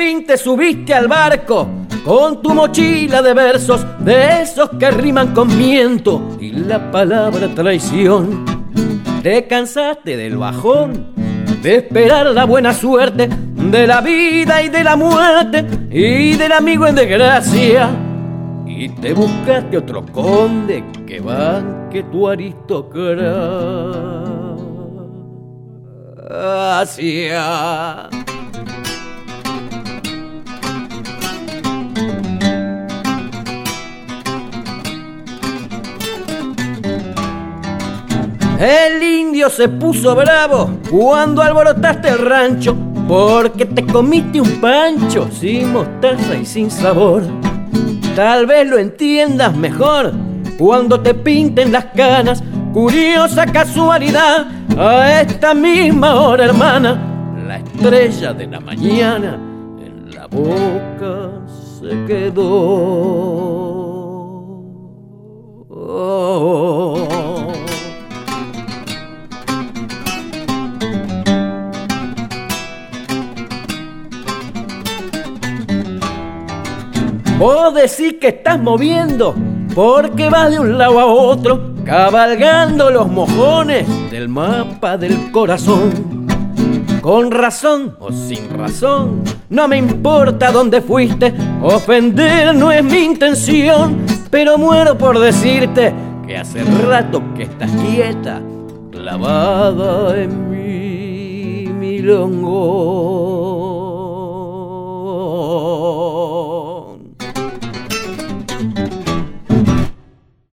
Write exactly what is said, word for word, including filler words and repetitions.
fin te subiste al barco con tu mochila de versos, de esos que riman con viento y la palabra traición. Te cansaste del bajón, de esperar la buena suerte, de la vida y de la muerte y del amigo en desgracia, y te buscaste otro conde que banque tu aristocracia. El indio se puso bravo cuando alborotaste el rancho, porque te comiste un pancho sin mostaza y sin sabor. Tal vez lo entiendas mejor cuando te pinten las canas. Curiosa casualidad, a esta misma hora, hermana, la estrella de la mañana en la boca se quedó. Oh. Vos decís que estás moviendo porque vas de un lado a otro, cabalgando los mojones del mapa del corazón. Con razón o sin razón, no me importa dónde fuiste, ofender no es mi intención, pero muero por decirte que hace rato que estás quieta, clavada en mi milongo.